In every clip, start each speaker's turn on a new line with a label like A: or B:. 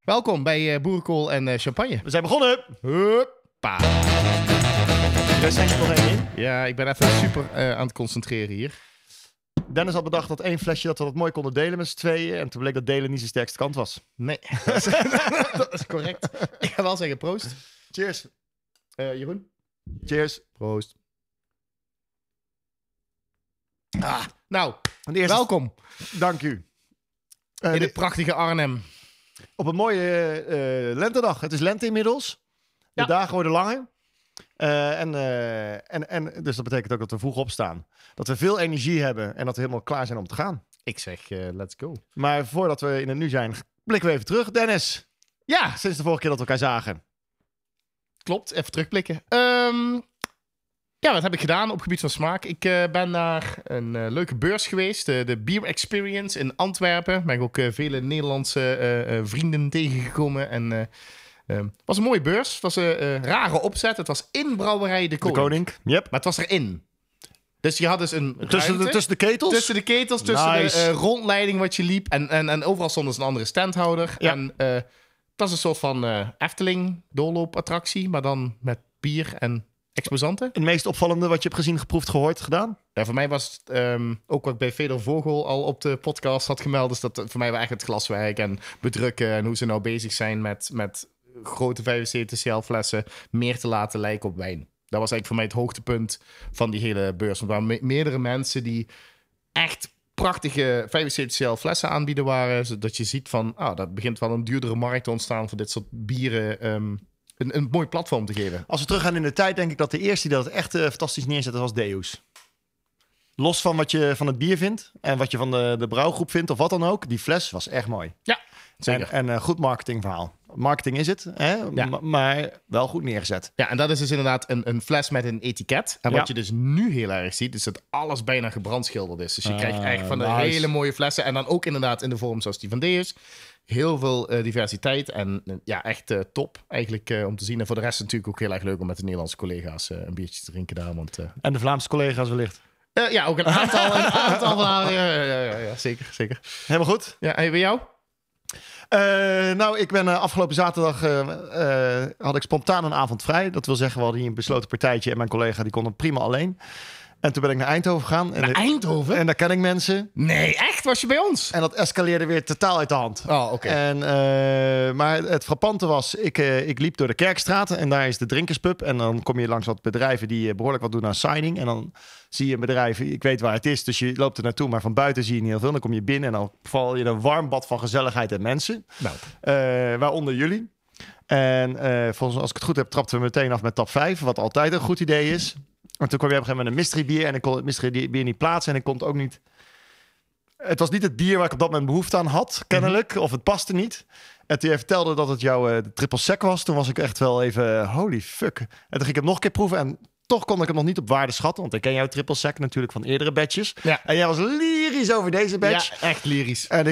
A: Welkom bij Boerenkool en Champagne.
B: We zijn begonnen.
A: Huppa.
B: Er zijn er nog één in.
A: Ja, ik ben even super aan het concentreren hier.
B: Dennis had bedacht dat één flesje dat we dat mooi konden delen met z'n tweeën. En toen bleek dat delen niet zijn sterkste kant was.
A: Nee, dat is correct. Ik ga wel zeggen proost.
B: Cheers.
A: Jeroen?
B: Cheers.
A: Proost. Nou,
B: welkom.
A: welkom
B: Dank u.
A: in het prachtige Arnhem.
B: Op een mooie lentedag. Het is lente inmiddels. De
A: Ja.
B: dagen worden langer. Dus dat betekent ook dat we vroeg opstaan. Dat we veel energie hebben en dat we helemaal klaar zijn om te gaan.
A: Ik zeg, let's go.
B: Maar voordat we in het nu zijn, blikken we even terug. Dennis,
A: Ja,
B: sinds de vorige keer dat we elkaar zagen.
A: klopt. Even terugblikken. Ja, wat heb ik gedaan op het gebied van smaak? Ik ben naar een leuke beurs geweest. De Beer Experience in Antwerpen. Ben ik ook vele Nederlandse vrienden tegengekomen. En het was een mooie beurs. Het was een rare opzet. Het was in Brouwerij de Koning.
B: Yep.
A: Maar het was erin. Dus je had dus een
B: Tussen de ketels?
A: Tussen de ketels, tussen
B: Nice.
A: de rondleiding wat je liep. En overal stond dus een andere standhouder.
B: Ja.
A: En het was een soort van Efteling doorloopattractie. Maar dan met bier en exposanten.
B: Het meest opvallende wat je hebt gezien, geproefd, gehoord, gedaan?
A: Ja, voor mij was het ook wat ik bij Fedor Vogel al op de podcast had gemeld. Dus dat voor mij wel echt het glaswerk en bedrukken. En hoe ze nou bezig zijn met grote 75 cl flessen meer te laten lijken op wijn. Dat was eigenlijk voor mij het hoogtepunt van die hele beurs. Want er waren meerdere mensen die echt prachtige 75 cl flessen aanbieden waren. Zodat je ziet van, dat begint wel een duurdere markt te ontstaan voor dit soort bieren. Een mooi platform te geven.
B: Als we teruggaan in de tijd, denk ik dat de eerste die dat echt fantastisch neerzette was Deus. Los van wat je van het bier vindt en wat je van de brouwgroep vindt of wat dan ook. Die fles was echt mooi.
A: Ja, zeker.
B: En goed marketingverhaal. Marketing is het, hè?
A: Ja.
B: Maar wel goed neergezet.
A: Ja, en dat is dus inderdaad een fles met een etiket. En wat
B: Ja.
A: je dus nu heel erg ziet, is dat alles bijna gebrandschilderd is. Dus je krijgt echt van de
B: nice.
A: hele mooie flessen. En dan ook inderdaad in de vorm zoals die van Deus. Heel veel diversiteit en ja, echt top eigenlijk om te zien. En voor de rest natuurlijk ook heel erg leuk om met de Nederlandse collega's een biertje te drinken daar. Want,
B: En de Vlaamse collega's wellicht.
A: ja, ook een aantal van ja, zeker.
B: Helemaal goed.
A: Ja, en bij jou?
B: Nou, ik ben afgelopen zaterdag had ik spontaan een avond vrij. Dat wil zeggen, we hadden hier een besloten partijtje en mijn collega die kon het prima alleen. En toen ben ik naar Eindhoven gegaan.
A: Naar Eindhoven?
B: En daar ken ik mensen.
A: Nee, echt? Was je bij ons?
B: En dat escaleerde weer totaal uit de hand.
A: Oh, oké.
B: Maar het frappante was, ik liep door de Kerkstraat en daar is de drinkerspub. En dan kom je langs wat bedrijven die behoorlijk wat doen aan signing. En dan zie je een bedrijf, ik weet waar het is, dus je loopt er naartoe. Maar van buiten zie je niet heel veel. Dan kom je binnen en dan val je in een warm bad van gezelligheid en mensen.
A: Nou.
B: Waaronder jullie. En volgens als ik het goed heb, trapten we meteen af met tap 5. Wat altijd een goed idee is. En toen kwam je op een gegeven moment een mystery bier. En ik kon het mystery bier niet plaatsen. En ik kon het ook niet... Het was niet het bier waar ik op dat moment behoefte aan had, kennelijk. Of het paste niet. En toen je vertelde dat het jouw triple sec was, toen was ik echt wel even holy fuck. En toen ging ik hem nog een keer proeven. En toch kon ik hem nog niet op waarde schatten. Want ik ken jouw triple sec natuurlijk van eerdere batches.
A: Ja.
B: En jij was lyrisch over deze batch.
A: Ja, echt lyrisch.
B: En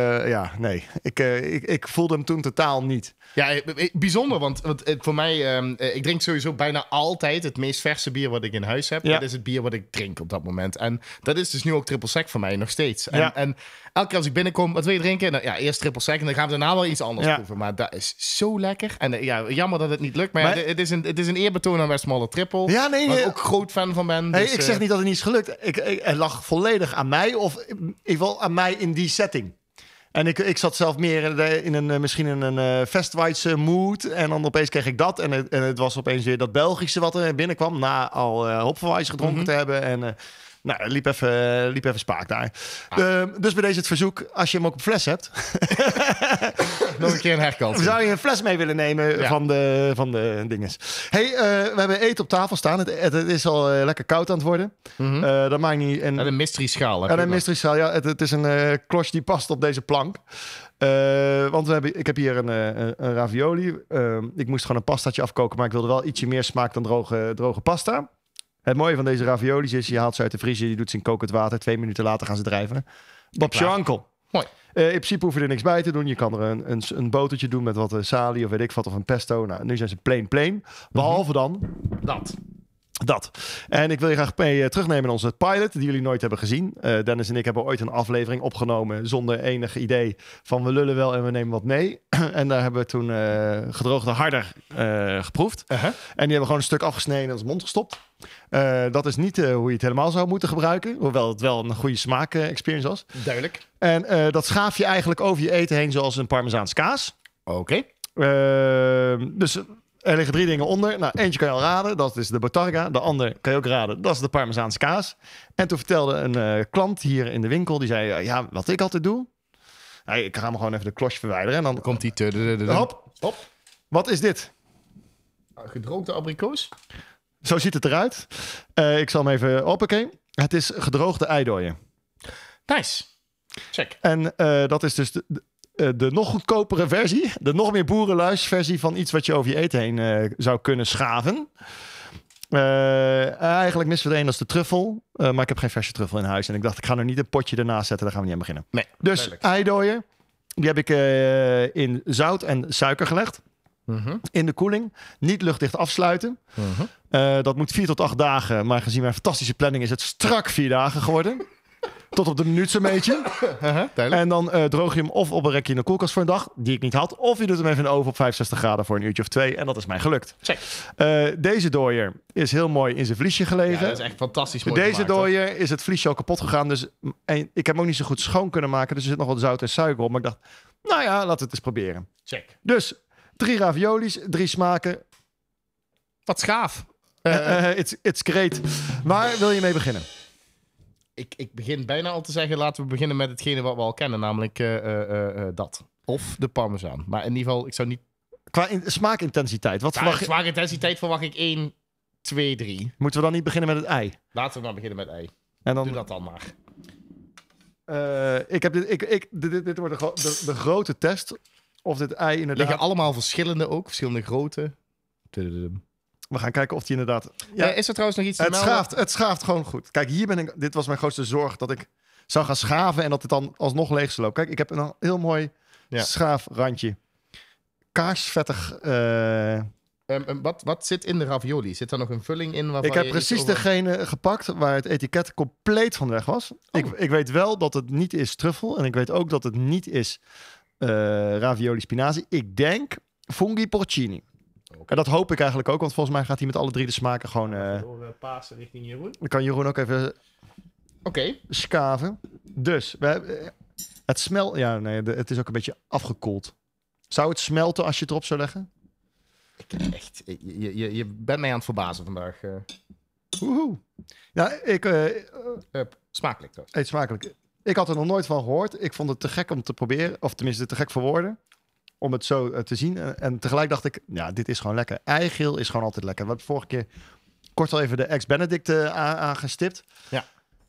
B: ik voelde hem toen totaal niet.
A: Ja, bijzonder, want voor mij, ik drink sowieso bijna altijd het meest verse bier wat ik in huis heb.
B: Ja.
A: Dat is het bier wat ik drink op dat moment. En dat is dus nu ook triple sec voor mij nog steeds. En,
B: Ja.
A: en elke keer als ik binnenkom, wat wil je drinken? Nou, ja, eerst triple sec en dan gaan we daarna wel iets anders
B: Ja.
A: proeven. Maar dat is zo lekker. En jammer dat het niet lukt. Maar ja, het is een eerbetoon aan Westmalle Triple.
B: Ja, nee,
A: waar ik ook groot fan van ben.
B: Hey,
A: Dus,
B: ik zeg niet dat het niet is gelukt. Het lag volledig aan mij, of in ieder geval aan mij in die setting. En ik zat zelf meer misschien in een Westweidse mood. En dan opeens kreeg ik dat. En het was opeens weer dat Belgische wat er binnenkwam. Na al Hopfenweiss gedronken te hebben. En het liep even spaak daar. Dus bij deze het verzoek, als je hem ook op fles hebt.
A: nog een keer een herkant.
B: Zou je een fles mee willen nemen van de dinges? Hey, we hebben eten op tafel staan. Het is al lekker koud aan het worden. Dat maakt niet...
A: En een mystery schaal.
B: En een mystery schaal, ja. Het is een klosje die past op deze plank. Want ik heb hier een ravioli. Ik moest gewoon een pastaatje afkoken, maar ik wilde wel ietsje meer smaak dan droge pasta. Het mooie van deze raviolis is, je haalt ze uit de vriezer, je doet ze in kokend water. 2 minuten later gaan ze drijven. Bob's your uncle.
A: Mooi.
B: In principe hoef je er niks bij te doen. Je kan er een botertje doen met wat salie of weet ik wat, of een pesto. Nou, nu zijn ze plain. Behalve dan
A: Dat.
B: Dat. En ik wil je graag mee terugnemen in onze pilot, die jullie nooit hebben gezien. Dennis en ik hebben ooit een aflevering opgenomen zonder enig idee van we lullen wel en we nemen wat mee. En daar hebben we toen gedroogde harder geproefd. En die hebben we gewoon een stuk afgesneden in ons mond gestopt. Dat is niet hoe je het helemaal zou moeten gebruiken. Hoewel het wel een goede smaak-experience was.
A: Duidelijk.
B: En dat schaaf je eigenlijk over je eten heen zoals een Parmezaanse kaas.
A: Oké.
B: Dus er liggen 3 dingen onder. Nou, eentje kan je al raden. Dat is de Bottarga. De ander kan je ook raden. Dat is de Parmezaanse kaas. En toen vertelde een klant hier in de winkel. Die zei, ja, wat ik altijd doe. Ik ga hem gewoon even de klosje verwijderen. En dan
A: Komt die
B: hop. Wat is dit?
A: Gedroogde abrikoos?
B: Zo ziet het eruit. Ik zal hem even hoppakee. Het is gedroogde eidooien.
A: Nice. Check.
B: En dat is dus de nog goedkopere versie. De nog meer boerenluisversie van iets wat je over je eten heen zou kunnen schaven. Eigenlijk missen we de een als de truffel. Maar ik heb geen verse truffel in huis. En ik dacht, ik ga er niet een potje ernaast zetten. Daar gaan we niet aan beginnen.
A: Nee,
B: dus
A: duidelijk.
B: eidooien. Die heb ik in zout en suiker gelegd. In de koeling. Niet luchtdicht afsluiten. Dat moet 4 tot 8 dagen. Maar gezien mijn fantastische planning is het strak 4 dagen geworden. Tot op de minuut zo'n beetje. En dan droog je hem of op een rekje in de koelkast voor een dag. Die ik niet had. Of je doet hem even in de oven op 65 graden voor een uurtje of 2. En dat is mij gelukt.
A: Check.
B: Deze dooier is heel mooi in zijn vliesje gelegen.
A: Ja, dat is echt fantastisch mooi
B: Deze
A: gemaakt,
B: dooier is het vliesje al kapot gegaan. Dus, en ik heb hem ook niet zo goed schoon kunnen maken. Dus er zit nog wat zout en suiker op. Maar ik dacht, nou ja, laten we het eens proberen.
A: Check.
B: Dus 3 raviolis, 3 smaken.
A: Wat schaaf.
B: It's great. Waar wil je mee beginnen?
A: Ik begin bijna al te zeggen, laten we beginnen met hetgene wat we al kennen. Namelijk dat. Of de parmezaan. Maar in ieder geval, ik zou niet...
B: Qua smaakintensiteit. Wat verwacht je?
A: Zware intensiteit verwacht ik 1, 2, 3.
B: Moeten we dan niet beginnen met het ei?
A: Laten we dan beginnen met ei.
B: En dan,
A: Doe dat dan maar.
B: dit wordt de grote test. Of dit ei inderdaad...
A: Liggen allemaal verschillende ook. Verschillende grootte.
B: We gaan kijken of die inderdaad... Ja,
A: is er trouwens nog iets te melden?
B: het schaaft gewoon goed. Kijk, hier ben ik... Dit was mijn grootste zorg. Dat ik zou gaan schaven en dat het dan alsnog leeg zou lopen. Kijk, ik heb een heel mooi schaafrandje. Kaarsvettig...
A: Wat zit in de ravioli? Zit er nog een vulling in?
B: Ik heb precies degene gepakt waar het etiket compleet van weg was. Oh. Ik weet wel dat het niet is truffel. En ik weet ook dat het niet is ravioli spinazie. Ik denk funghi porcini. Okay. En dat hoop ik eigenlijk ook. Want volgens mij gaat hij met alle 3 de smaken gewoon...
A: door Pasen richting Jeroen.
B: Dan kan Jeroen ook even schaven. Dus, het smelt... Ja, nee, het is ook een beetje afgekoeld. Zou het smelten als je het erop zou leggen?
A: Echt, je bent mij aan het verbazen vandaag.
B: Woehoe. Ja,
A: smakelijk toch?
B: Eet smakelijk. Ik had er nog nooit van gehoord. Ik vond het te gek om te proberen. Of tenminste te gek voor woorden. Om het zo te zien. En tegelijk dacht ik, ja, dit is gewoon lekker. Eigeel is gewoon altijd lekker. We hebben vorige keer kort al even de ex-Benedict aangestipt.
A: Ja.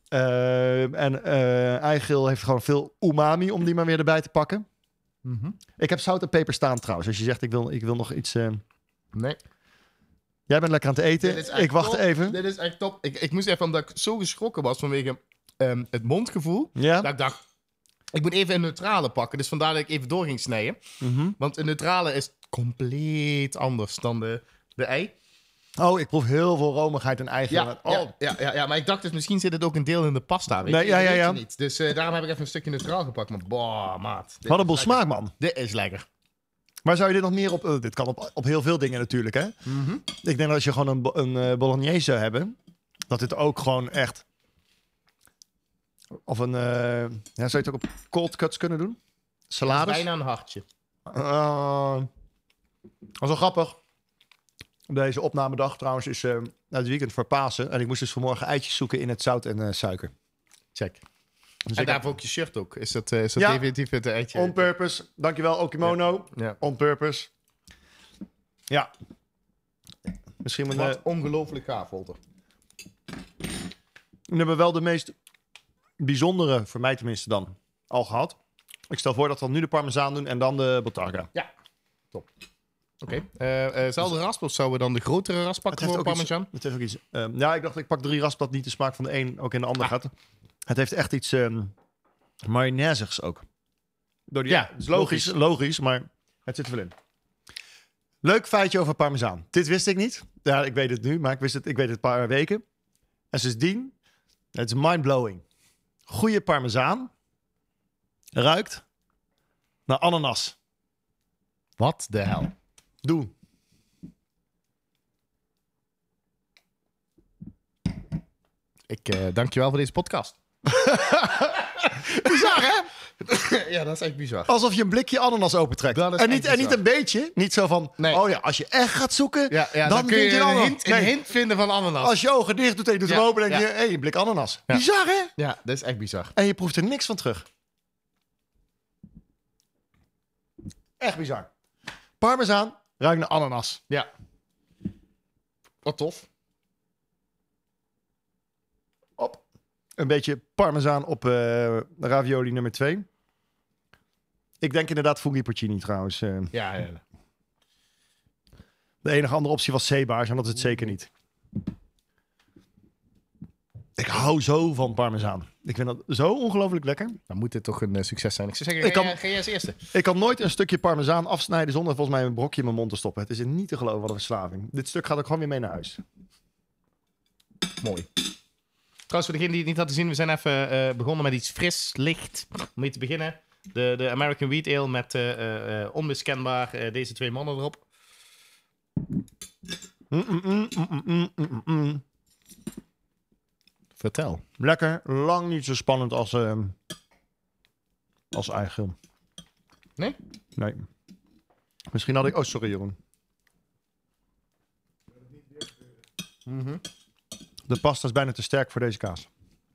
B: Eigeel heeft gewoon veel umami om die maar weer erbij te pakken. Ik heb zout en peper staan trouwens. Als je zegt, ik wil nog iets...
A: Nee.
B: Jij bent lekker aan het eten. Ik wacht even.
A: Dit is echt top. Ik moest even, omdat ik zo geschrokken was vanwege het mondgevoel.
B: Ja.
A: Dat ik dacht, ik moet even een neutrale pakken. Dus vandaar dat ik even door ging snijden. Want een neutrale is compleet anders dan de ei.
B: Oh, ik proef heel veel romigheid en eigen.
A: Ja, maar ik dacht dus misschien zit het ook een deel in de pasta. Weet je niet. Dus daarom heb ik even een stukje neutraal gepakt. Maar boah, maat.
B: Wat een boel smaak, man.
A: Dit is lekker.
B: Maar zou je dit nog meer op... dit kan op heel veel dingen natuurlijk, hè? Ik denk dat als je gewoon een bolognese zou hebben... dat dit ook gewoon echt... Of een... zou je het ook op cold cuts kunnen doen? Salades?
A: Bijna een hartje.
B: Dat is wel grappig. Deze opnamedag trouwens is het weekend voor Pasen. En ik moest dus vanmorgen eitjes zoeken in het zout en suiker.
A: Check.
B: Dus
A: en daarvoor ook je shirt ook. Is dat definitief het eitje?
B: On purpose. Dankjewel, Okimono.
A: Ja.
B: On purpose. Ja. Misschien
A: wat ongelooflijk gaaf, Walter.
B: We hebben wel de meest bijzondere, voor mij tenminste dan, al gehad. Ik stel voor dat we nu de parmezaan doen en dan de bottarga.
A: Ja, top. Oké. Zelfde rasp of zouden we dan de grotere rasp pakken voor parmesan?
B: Het heeft ook iets... ik dacht, ik pak 3 rasp dat niet de smaak van de een ook in de ander gaat. Het heeft echt iets mayonnaise'igs ook. Het is logisch, maar het zit er wel in. Leuk feitje over parmezaan. Dit wist ik niet. Ja, ik weet het nu, maar ik weet het een paar weken. En sindsdien, het is mindblowing. Goede parmezaan ruikt naar ananas.
A: Wat de hel?
B: Doe.
A: Ik dank je wel voor deze podcast.
B: Bizar, hè?
A: Ja, dat is echt bizar.
B: Alsof je een blikje ananas opentrekt.
A: Dat is
B: En
A: echt
B: niet
A: bizar.
B: een beetje. Niet zo van,
A: Nee.
B: oh ja, als je echt gaat zoeken,
A: Dan kun
B: vind
A: je
B: ananas.
A: een hint vinden van ananas.
B: Als je ogen dicht doet en je doet hem open, denk je, een blik ananas.
A: Ja.
B: Bizar, hè?
A: Ja, dat is echt bizar.
B: En je proeft er niks van terug. Echt bizar. Parmezaan ruikt naar ananas.
A: Ja. Wat tof.
B: Op. Een beetje parmezaan op ravioli nummer 2. Ik denk inderdaad funghi porcini trouwens.
A: Ja.
B: De enige andere optie was zeebaars en dat is het zeker niet. Ik hou zo van parmezaan. Ik vind dat zo ongelooflijk lekker.
A: Dan moet dit toch een succes zijn. Ik zou zeggen, ga jij als eerste.
B: Ik kan nooit een stukje parmezaan afsnijden zonder volgens mij een brokje in mijn mond te stoppen. Het is niet te geloven, wat een verslaving. Dit stuk gaat ook gewoon weer mee naar huis.
A: Mooi. Trouwens, voor degene die het niet hadden gezien, we zijn even begonnen met iets fris, licht. Om mee te beginnen. De American Wheat Ale met onmiskenbaar deze 2 mannen erop. Vertel.
B: Lekker, lang niet zo spannend als eigen.
A: Nee?
B: Nee. Misschien had ik... Oh, sorry Jeroen. De pasta is bijna te sterk voor deze kaas.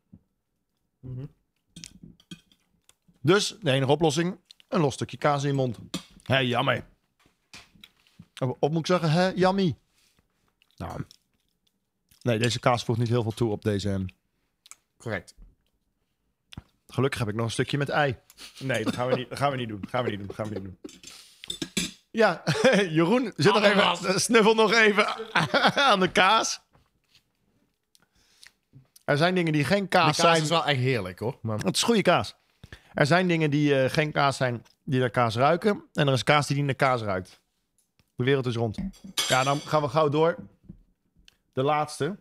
B: Dus de enige oplossing, een los stukje kaas in je mond. Hé, jammer. Of moet ik zeggen, hé, yummy. Nou, nee, deze kaas voegt niet heel veel toe op deze...
A: Correct.
B: Gelukkig heb ik nog een stukje met ei. Nee, dat gaan we niet doen. Ja, Jeroen zit nog even, snuffel nog even aan de kaas. Er zijn dingen die geen kaas
A: De kaas
B: zijn.
A: is wel echt heerlijk, hoor. Maar...
B: Het is goede kaas. Er zijn dingen die geen kaas zijn, die naar kaas ruiken. En er is kaas die niet naar kaas ruikt. De wereld is rond. Ja, dan gaan we gauw door. De laatste.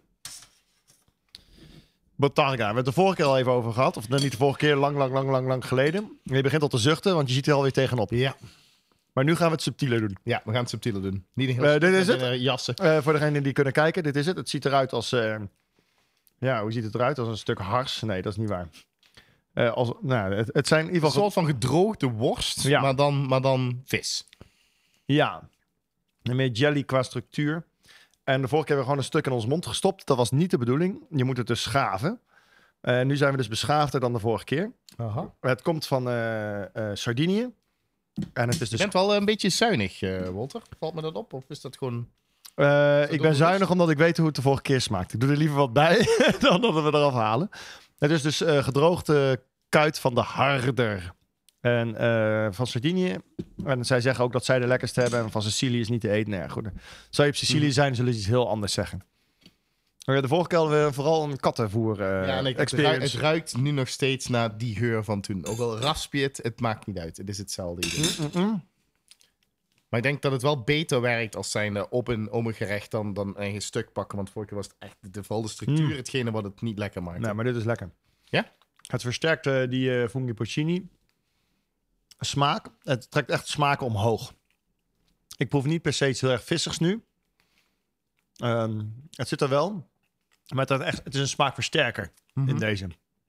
B: Botarga. We hebben het de vorige keer al even over gehad. Of niet de vorige keer, lang geleden. En je begint al te zuchten, want je ziet er alweer tegenop.
A: Ja.
B: Maar nu gaan we het subtieler doen.
A: Ja, we gaan het subtieler doen. Niet een heel
B: Dit is het.
A: jassen.
B: Voor degenen die kunnen kijken, dit is het. Het ziet eruit als... ja, hoe ziet het eruit? Als een stuk hars? Nee, dat is niet waar. Het zijn in ieder
A: Een
B: geval...
A: soort van gedroogde worst,
B: Ja.
A: maar dan vis.
B: Ja. En meer jelly qua structuur. En de vorige keer hebben we gewoon een stuk in ons mond gestopt. Dat was niet de bedoeling. Je moet het dus schaven. Nu zijn we dus beschaafder dan de vorige keer.
A: Aha.
B: Het komt van Sardinië. En het is
A: Je
B: dus...
A: bent wel een beetje zuinig, Walter. Valt me dat op? Of is dat gewoon...
B: ik ben zuinig omdat ik weet hoe het de vorige keer smaakt. Ik doe er liever wat bij dan dat we eraf halen. Het is dus gedroogde kuit van de harder. En van Sardinië. En zij zeggen ook dat zij de lekkerste hebben. En van Sicilië is niet te eten. Nee, goed. Zou je op Sicilië zijn, zullen ze iets heel anders zeggen. De vorige keer hadden we vooral een kattenvoer experience.
A: Het ruikt nu nog steeds naar die geur van toen. Ook al rasp je het maakt niet uit. Het is hetzelfde idee. Maar ik denk dat het wel beter werkt als zijnde op een gerecht dan een eigen stuk pakken. Want vorige keer was het echt vooral de structuur hetgene wat het niet lekker maakt.
B: Nee, maar dit is lekker.
A: Ja?
B: Het versterkt die funghi porcini smaak. Het trekt echt smaken omhoog. Ik proef niet per se iets heel erg vissigs nu. Het zit er wel. Maar het is een smaakversterker in deze.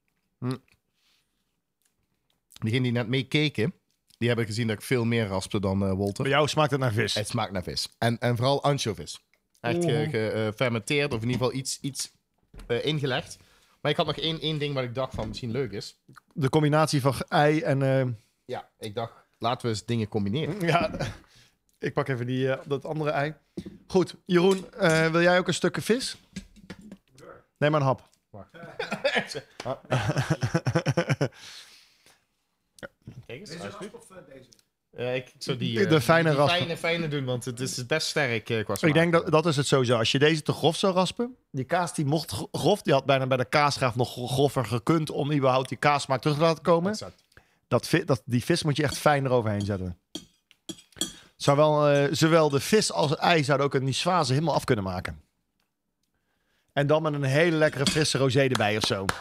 A: Diegenen die net meekeken, die hebben gezien dat ik veel meer raspte dan Walter.
B: Bij jou smaakt het naar vis.
A: Het smaakt naar vis. En vooral anchovis. Echt gefermenteerd of in ieder geval iets ingelegd. Maar ik had nog één ding wat ik dacht van misschien leuk is.
B: De combinatie van ei en...
A: Ja, ik dacht, laten we eens dingen combineren.
B: Ja, ik pak even dat andere ei. Goed, Jeroen, wil jij ook een stukje vis? Neem maar een hap.
A: Kijk eens, ik zou die
B: De fijne raspen.
A: fijne doen, want het is best sterk qua smaak.
B: Ik denk dat is het sowieso. Als je deze te grof zou raspen, die kaas die mocht grof, die had bijna bij de kaasgraaf nog groffer gekund om überhaupt die kaassmaak terug te laten komen.
A: Exact.
B: Die vis moet je echt fijn eroverheen zetten. Zou wel, zowel de vis als het ei zouden ook een niçoise helemaal af kunnen maken. En dan met een hele lekkere frisse rosé erbij of zo.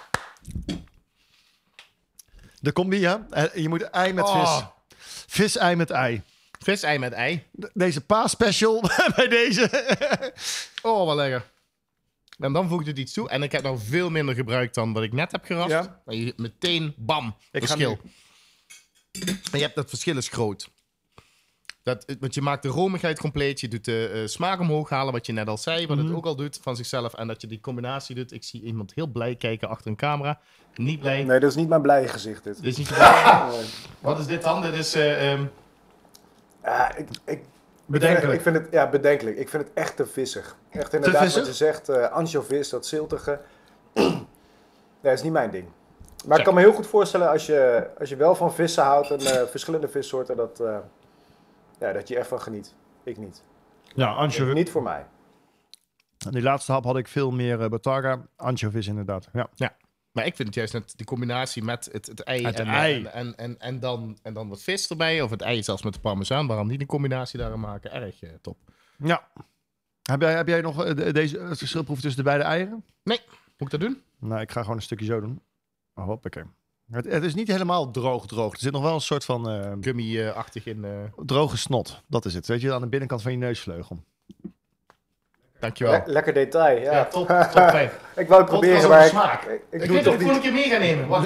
B: De combi, ja. Je moet ei met vis. Vis-ei met ei.
A: Vis-ei met ei.
B: Deze paasspecial bij deze.
A: Oh, wat lekker. En dan voegt het iets toe. En ik heb nou veel minder gebruikt dan wat ik net heb geraft.
B: Ja.
A: En je meteen, bam,
B: Ik ga
A: verschil. En je hebt dat verschil is groot. Want je maakt de romigheid compleet. Je doet de smaak omhoog halen, wat je net al zei. Wat het ook al doet van zichzelf. En dat je die combinatie doet. Ik zie iemand heel blij kijken achter een camera. Niet blij.
C: Nee, dat is niet mijn blije gezicht, dit.
A: Dit is niet blij. Wat is dit dan? Dit is...
C: Ja,
B: Bedenkelijk.
C: Ik vind het, bedenkelijk. Ik vind het echt te vissig. Echt inderdaad
B: vissig?
C: wat je zegt, ansjovis, dat ziltige. Nee, dat is niet mijn ding. Maar ik kan me heel goed voorstellen als je wel van vissen houdt en verschillende vissoorten, dat je ervan geniet. Ik niet.
B: Ja, anchovy.
C: Niet voor mij.
B: Die laatste hap had ik veel meer Bottarga. Anchovies inderdaad. Ja.
A: Maar ik vind het juist net die combinatie met het ei,
B: Het
A: en,
B: ei.
A: En dan wat vis erbij. Of het ei zelfs met de parmezaan. Waarom niet een combinatie daarin maken? Erg top.
B: Ja. Heb jij nog het verschil proeven tussen de beide eieren?
A: Nee, moet ik dat doen?
B: Nou, ik ga gewoon een stukje zo doen. Oh, hoppakee. Het is niet helemaal droog. Er zit nog wel een soort van
A: Gummy-achtig in.
B: droge snot. Dat is het. Weet je, aan de binnenkant van je neusvleugel.
A: Dankjewel.
C: Lekker detail, ja.
A: Ja, top 5.
C: Ik wou het proberen, maar
A: smaak.
C: ik
A: Ik
C: doe
A: weet
C: het
A: dat
C: toch
A: ik
C: niet.
A: een keer mee ga nemen. Wacht.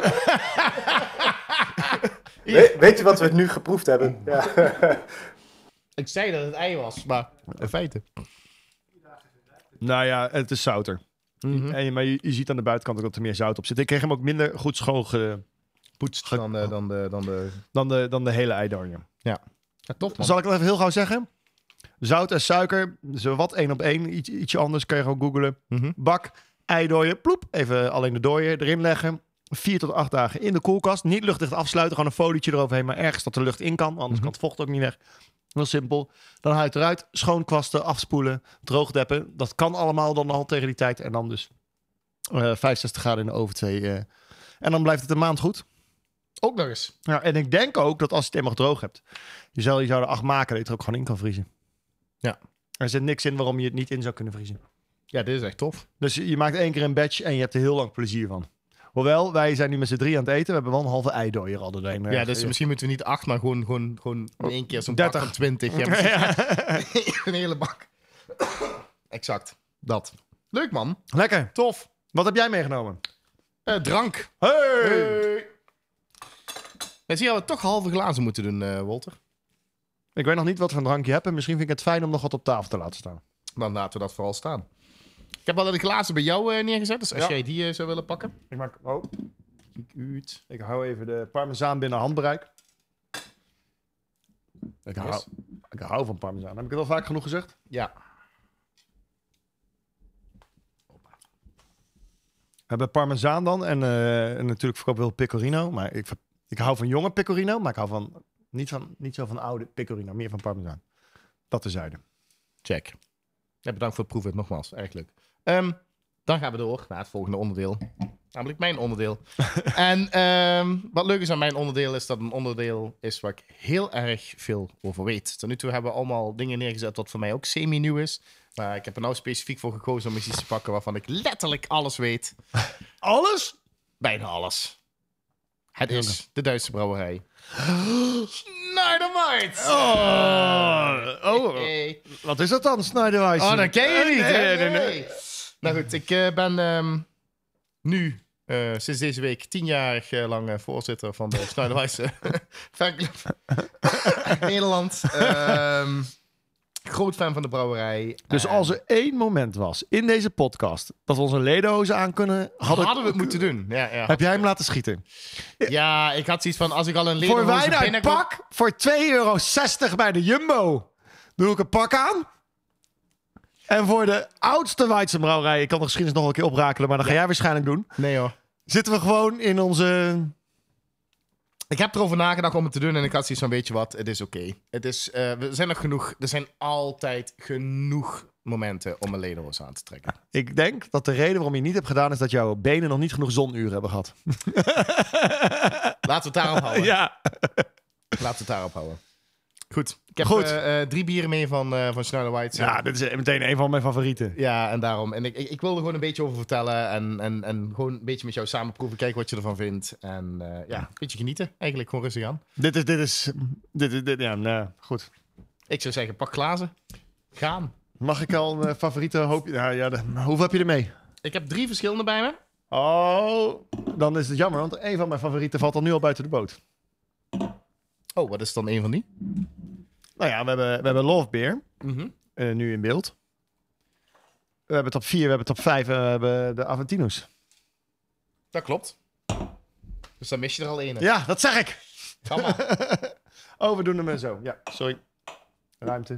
C: Weet je wat we nu geproefd hebben? Ja.
A: Ik zei dat het ei was, maar in feite.
B: Nou ja, het is zouter. Maar je ziet aan de buitenkant ook dat er meer zout op zit. Ik kreeg hem ook minder goed schoon
A: Poetst dan de...
B: dan de hele eidoorn.
A: Ja, top man.
B: Zal ik wel even heel gauw zeggen? Zout en suiker, zo wat 1 op 1. Ietsje anders, kan je gewoon googlen. Bak, eidooien, ploep. Even alleen de dooien erin leggen. 4 tot 8 dagen in de koelkast. Niet luchtdicht afsluiten, gewoon een folietje eroverheen. Maar ergens dat de lucht in kan, anders kan het vocht ook niet weg. Heel simpel. Dan haal je het eruit, schoonkwasten, afspoelen, droogdeppen. Dat kan allemaal dan al tegen die tijd. En dan dus 65 graden in de oven 2. En dan blijft het een maand goed.
A: Ook nog eens.
B: Ja, en ik denk ook dat als je het eenmaal droog hebt, je zou er 8 maken dat je het er ook gewoon in kan vriezen.
A: Ja.
B: Er zit niks in waarom je het niet in zou kunnen vriezen.
A: Ja, dit is echt tof.
B: Dus je maakt 1 keer een batch en je hebt er heel lang plezier van. Hoewel, wij zijn nu met z'n 3 aan het eten. We hebben wel een halve eidooier al doorheen.
A: Ja, dus misschien moeten we niet 8, maar gewoon in 1 keer zo'n
B: 30.
A: bak van 20. Ja, een hele bak. Exact. Dat. Leuk man.
B: Lekker.
A: Tof.
B: Wat heb jij meegenomen?
A: Drank.
B: Hey!
A: Ik zie dat we toch halve glazen moeten doen, Walter.
B: Ik weet nog niet wat voor een drank je hebt. En misschien vind ik het fijn om nog wat op tafel te laten staan.
A: Dan laten we dat vooral staan. Ik heb al de glazen bij jou neergezet. Dus als jij die zou willen pakken.
B: Ik maak... Oh. Ik hou even de parmezaan binnen handbereik. Ik hou van parmezaan. Heb ik het al vaak genoeg gezegd?
A: Ja.
B: We hebben parmezaan dan. En natuurlijk verkoop wel pecorino. Maar ik hou van jonge pecorino. Maar ik hou van niet zo van oude pecorino. Meer van parmezaan. Dat terzijde.
A: Check. Ja, bedankt voor het proeven. Nogmaals, erg leuk. Dan gaan we door naar het volgende onderdeel. Namelijk mijn onderdeel. En wat leuk is aan mijn onderdeel is dat een onderdeel is waar ik heel erg veel over weet. Tot nu toe hebben we allemaal dingen neergezet wat voor mij ook semi-nieuw is. Maar ik heb er nou specifiek voor gekozen om eens iets te pakken waarvan ik letterlijk alles weet.
B: Alles?
A: Bijna alles. Het is de Duitse brouwerij. Schneiderweit! Hey.
B: Wat is dat dan, Schneiderweiss?
A: Oh, dat ken je niet, hè?
B: Nee.
A: Nou goed, ik ben nu sinds deze week 10 jaar lang voorzitter van de Schneiderweiss fanclub Nederland. Groot fan van de brouwerij.
B: Dus als er 1 moment was in deze podcast dat we onze ledenhozen aan kunnen...
A: Hadden we het moeten doen. Ja.
B: Heb jij hem laten schieten?
A: Ja, ik had zoiets van, als ik al een
B: Voor
A: lederhoze
B: wijn uit
A: binnenkom...
B: pak, voor €2,60 bij de Jumbo, doe ik een pak aan. En voor de oudste Weidse brouwerij, ik kan de geschiedenis nog een keer oprakelen, maar dat ga jij waarschijnlijk doen.
A: Nee hoor.
B: Zitten we gewoon in onze...
A: Ik heb erover nagedacht om het te doen en ik had zoiets van, weet je wat, het is oké. Het is, er zijn nog genoeg, er zijn altijd genoeg momenten om een lederhoos aan te trekken.
B: Ik denk dat de reden waarom je het niet hebt gedaan is dat jouw benen nog niet genoeg zonuren hebben gehad.
A: Laten we het daarop houden.
B: Ja.
A: Laten we het daarop houden. Goed. Ik heb
B: Goed.
A: 3 bieren mee van Schneider White.
B: Ja, dit is meteen een van mijn favorieten.
A: Ja, en daarom. En ik wil er gewoon een beetje over vertellen. En gewoon een beetje met jou samen proeven. Kijken wat je ervan vindt. En een beetje genieten. Eigenlijk gewoon rustig aan.
B: Dit is ja, nou, goed.
A: Ik zou zeggen, pak glazen. Gaan.
B: Mag ik al mijn favoriete hoop... hoeveel heb je er mee?
A: Ik heb 3 verschillende bij me.
B: Oh, dan is het jammer, want een van mijn favorieten valt al nu al buiten de boot.
A: Oh, wat is dan een van die?
B: Nou ja, we hebben Love Beer,
A: Mhm.
B: nu in beeld. We hebben top 4, we hebben top 5 en we hebben de Aventinos.
A: Dat klopt. Dus dan mis je er al één.
B: Ja, dat zeg ik!
A: Ga maar.
B: Oh, we doen hem zo. Ja, sorry. Ruimte.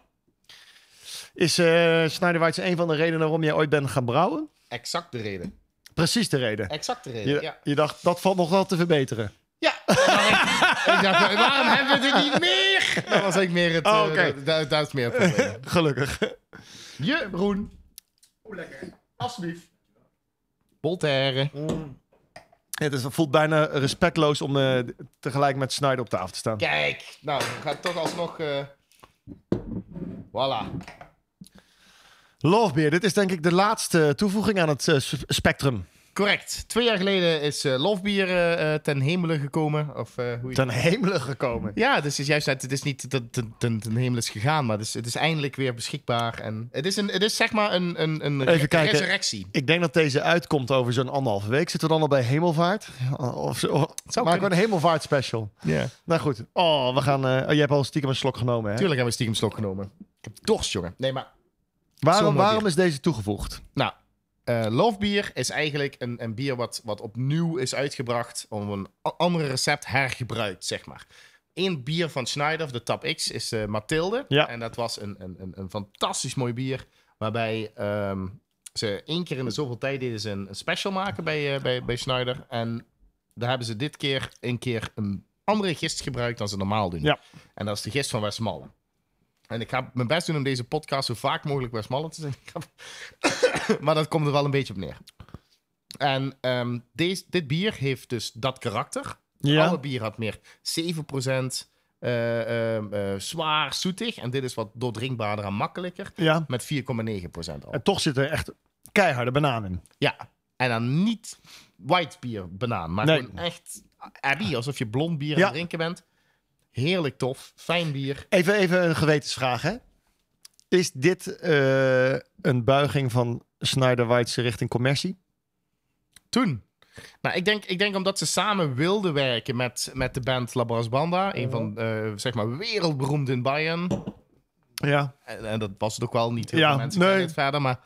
B: Is Schneider White een van de redenen waarom jij ooit bent gaan brouwen?
A: Exact de reden.
B: Precies de reden.
A: Exact de reden, ja.
B: Je dacht, dat valt nog wel te verbeteren.
A: Ja. Ik dacht, waarom hebben we dit niet meer? Dat was eigenlijk meer het...
B: oké.
A: Dat is meer het probleem.
B: Gelukkig.
A: Jeroen.
C: Oeh, lekker.
A: Alsjeblieft. Voltaire.
B: Het voelt bijna respectloos om tegelijk met Schneider op tafel te staan.
A: Kijk. Nou, dan gaat het toch alsnog... Voilà.
B: Love Beer, dit is denk ik de laatste toevoeging aan het spectrum.
A: Correct. 2 jaar geleden is Lofbier ten hemele gekomen. Of, hoe je
B: Ten hemelen gekomen.
A: Ja, dus is juist, het is niet ten hemel is gegaan, maar het is eindelijk weer beschikbaar. En het is zeg maar een
B: Even kijken.
A: resurrectie.
B: Ik denk dat deze uitkomt over zo'n 1,5 week. Zitten we dan al bij Hemelvaart? Maken we een Hemelvaart special?
A: Ja.
B: Nou goed. Oh, we gaan... jij hebt al stiekem een slok genomen, hè?
A: Tuurlijk hebben we stiekem slok genomen. Ik heb dorst, jongen. Nee, maar...
B: Waarom
A: bier.
B: is deze toegevoegd?
A: Nou, Lofbier is eigenlijk een bier wat opnieuw is uitgebracht om een andere recept hergebruikt, zeg maar. Eén bier van Schneider, de Tab X, is Mathilde.
B: Ja.
A: En dat was een fantastisch mooi bier, waarbij ze 1 keer in de zoveel tijd deden ze een special maken bij Schneider. En daar hebben ze dit keer een andere gist gebruikt dan ze normaal doen.
B: Ja.
A: En dat is de gist van Westmalle. En ik ga mijn best doen om deze podcast zo vaak mogelijk Westmalle te zeggen. Maar dat komt er wel een beetje op neer. En dit bier heeft dus dat karakter.
B: Ja.
A: Alle bier had meer 7% zwaar, zoetig. En dit is wat doordrinkbaarder en makkelijker.
B: Ja.
A: Met 4,9% al.
B: En toch zit er echt keiharde banaan in.
A: Ja, en dan niet white bier banaan. Maar
B: Nee.
A: gewoon echt Abbey, alsof je blond bier aan
B: Ja.
A: het drinken bent. Heerlijk tof, fijn bier.
B: Even een gewetensvraag, hè? Is dit een buiging van Schneider White richting commercie?
A: Toen. Nou, ik denk omdat ze samen wilden werken met de band La Brass Banda. Een van, zeg maar, wereldberoemd in Bayern.
B: Ja.
A: En dat was het ook wel niet. Heel
B: Ja,
A: veel mensen
B: nee.
A: kennen het verder, maar...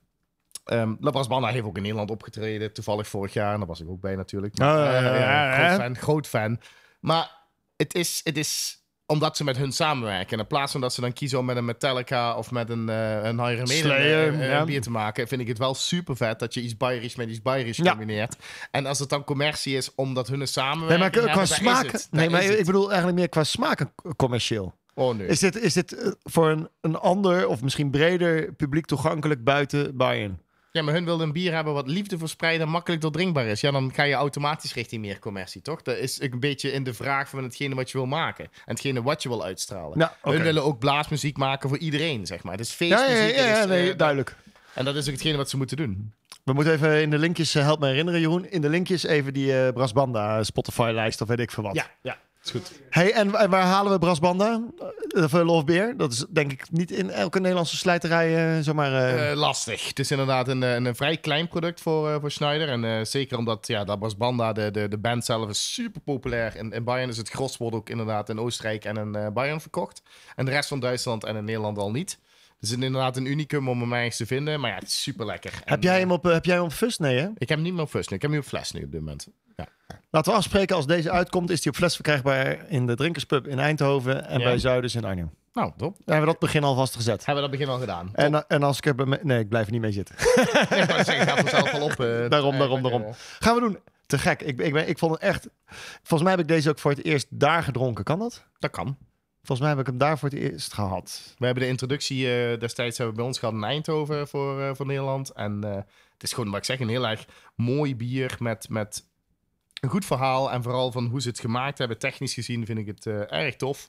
A: La Brass Banda heeft ook in Nederland opgetreden. Toevallig vorig jaar. En daar was ik ook bij natuurlijk. Maar, groot fan. Maar het is omdat ze met hun samenwerken. En in plaats van dat ze dan kiezen om met een Metallica of met een Iron Maiden
B: Slayer, ja.
A: bier te maken, vind ik het wel super vet dat je iets Bayerisch met iets Bayerisch
B: Ja.
A: combineert. En als het dan commercie is omdat hun een
B: Nee,
A: samenwerking
B: maar qua
A: hebben, daar
B: smaak...
A: is het.
B: Nee,
A: Daar
B: maar
A: is het.
B: ik bedoel eigenlijk meer qua smaak commercieel.
A: Oh, nee.
B: Is dit voor een ander of misschien breder publiek toegankelijk buiten Bayern?
A: Ja, maar hun wilden een bier hebben wat liefde verspreiden en makkelijk doordrinkbaar is. Ja, dan ga je automatisch richting meer commercie, toch? Dat is een beetje in de vraag van hetgene wat je wil maken. En hetgene wat je wil uitstralen.
B: Ja, oké.
A: Hun willen ook blaasmuziek maken voor iedereen, zeg maar. Het is
B: Ja,
A: feestmuziek. het is,
B: nee, duidelijk.
A: En dat is ook hetgene wat ze moeten doen.
B: We moeten even in de linkjes, help me herinneren Jeroen, in de linkjes even die Brasbanda Spotify-lijst of weet ik veel wat.
A: Ja, is goed.
B: Hey, en waar halen we Brasbanda? Of Love Beer? Dat is denk ik niet in elke Nederlandse slijterij zomaar...
A: Lastig. Het is inderdaad een vrij klein product voor Schneider. En zeker omdat La Brass Banda, de band zelf, is super populair. In Bayern is het gros wordt ook inderdaad in Oostenrijk en in Bayern verkocht. En de rest van Duitsland en in Nederland al niet. Dus het is inderdaad een unicum om hem ergens te vinden. Maar ja, het is super lekker.
B: Heb jij hem op Fus? Nee, hè?
A: Ik heb hem niet meer op fles nu. Ik heb hem op fles nu op dit moment. Ja.
B: Laten we afspreken, als deze uitkomt, is die op fles verkrijgbaar in de Drinkerspub in Eindhoven en
A: Ja.
B: bij Zuiders in Arnhem.
A: Nou, top.
B: Dan hebben we dat begin alvast gezet.
A: Hebben we dat begin al gedaan.
B: En als ik er... Nee, ik blijf er niet mee zitten.
A: Ik wou zeggen, gaat vanzelf al op.
B: Daarom. Gaan we doen. Te gek. Ik vond het echt... Volgens mij heb ik deze ook voor het eerst daar gedronken. Kan dat?
A: Dat kan.
B: Volgens mij heb ik hem daar voor het eerst gehad.
A: We hebben de introductie destijds hebben we bij ons gehad in Eindhoven voor Nederland. En het is gewoon, wat ik zeg, een heel erg mooi bier met een goed verhaal. En vooral van hoe ze het gemaakt hebben. Technisch gezien vind ik het erg tof.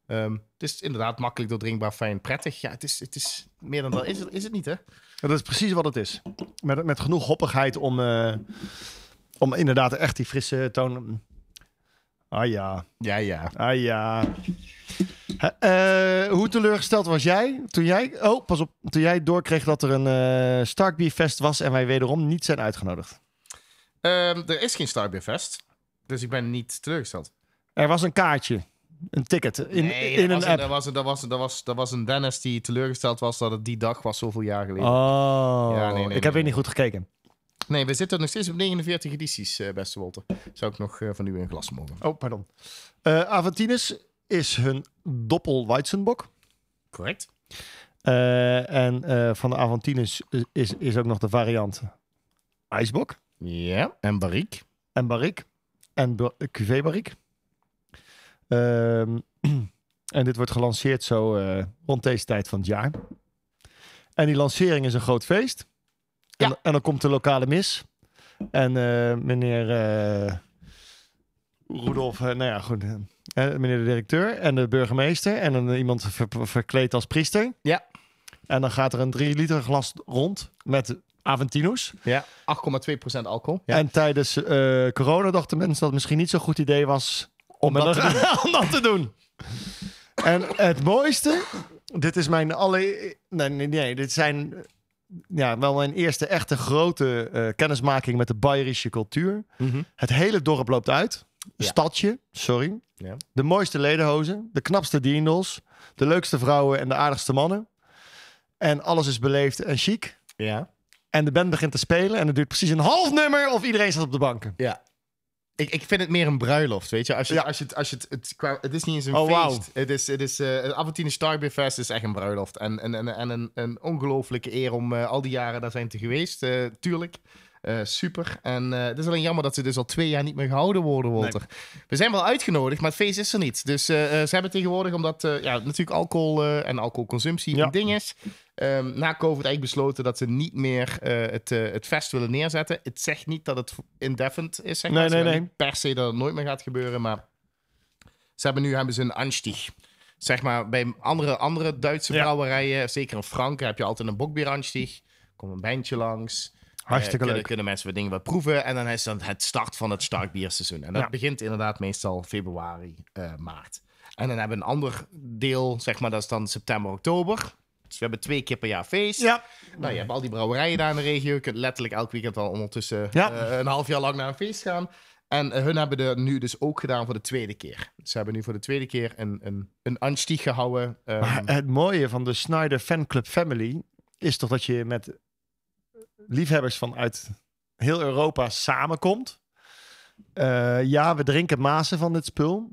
A: Het is inderdaad makkelijk doordrinkbaar, fijn, prettig. Ja, het is meer dan dat. Is het niet, hè?
B: Dat is precies wat het is. Met genoeg hoppigheid om inderdaad echt die frisse toon... Ah ja.
A: Ja.
B: Ah ja. Hoe teleurgesteld was jij toen jij... Oh, pas op. Toen jij doorkreeg dat er een Starkbierfest was en wij wederom niet zijn uitgenodigd.
A: Er is geen Starkbierfest. Dus ik ben niet teleurgesteld.
B: Er was een kaartje. Een ticket. In een app.
A: Er was een Dennis die teleurgesteld was dat het die dag was zoveel jaar geleden.
B: Oh.
A: Ja, nee,
B: ik heb weer niet goed gekeken.
A: Nee, we zitten nog steeds op 49 edities, beste Walter. Zou ik nog van u een glas mogen?
B: Oh, pardon. Aventinus is hun Doppel-Weizenbock.
A: Correct.
B: En van de Aventinus is ook nog de variant IJsbok.
A: Ja, en Barrique.
B: En Barrique. En Cuvée Barrique. En dit wordt gelanceerd zo rond deze tijd van het jaar. En die lancering is een groot feest.
A: Ja.
B: En dan komt de lokale mis. En meneer Rudolf, meneer de directeur en de burgemeester. En dan iemand verkleed als priester.
A: Ja.
B: En dan gaat er een 3 liter glas rond met Aventinus.
A: Ja, 8,2% alcohol. Ja.
B: En tijdens corona dachten mensen dat het misschien niet zo'n goed idee was om dat te doen. En het mooiste, dit is mijn dit zijn wel mijn eerste echte grote kennismaking met de Bayerische cultuur.
A: Mhm.
B: Het hele dorp loopt uit.
A: Ja.
B: Stadje, sorry.
A: Ja.
B: De mooiste lederhozen, de knapste diendels, de leukste vrouwen en de aardigste mannen. En alles is beleefd en chic.
A: Ja.
B: En de band begint te spelen en het duurt precies een half nummer of iedereen staat op de banken.
A: Ja. Ik vind het meer een bruiloft, weet je. Het is niet eens een
B: Oh,
A: feest.
B: Wauw.
A: Het is Aventine Starkbierfest is echt een bruiloft. En een ongelofelijke eer om al die jaren daar zijn te geweest. Tuurlijk. Super. En het is alleen jammer dat ze dus al 2 jaar niet meer gehouden worden, Walter. Nee. We zijn wel uitgenodigd, maar het feest is er niet. Dus ze hebben tegenwoordig, omdat natuurlijk alcohol en alcoholconsumptie een ding is. Na COVID eigenlijk besloten dat ze niet meer het fest willen neerzetten. Het zegt niet dat het indefinite is, zeg maar.
B: Nee.
A: Niet per se dat het nooit meer gaat gebeuren, maar hebben ze een Anstich. Zeg maar, bij andere Duitse brouwerijen, zeker in Frankrijk, heb je altijd een bokbier-Anstich. Komt een bandje langs.
B: Hartstikke leuk.
A: Kunnen mensen wat proeven. En dan is dan het start van het Starkbierseizoen. En dat begint inderdaad meestal februari, maart. En dan hebben we een ander deel, zeg maar, dat is dan september, oktober. Dus we hebben 2 keer per jaar feest. Ja. Nou, je hebt al die brouwerijen daar in de regio. Je kunt letterlijk elk weekend wel ondertussen een half jaar lang naar een feest gaan. En hun hebben er nu dus ook gedaan voor de 2e keer. Ze hebben nu voor de 2e keer een Anstich gehouden.
B: Maar het mooie van de Snyder Fanclub Family is toch dat je met liefhebbers vanuit heel Europa samenkomt. We drinken mazen van dit spul.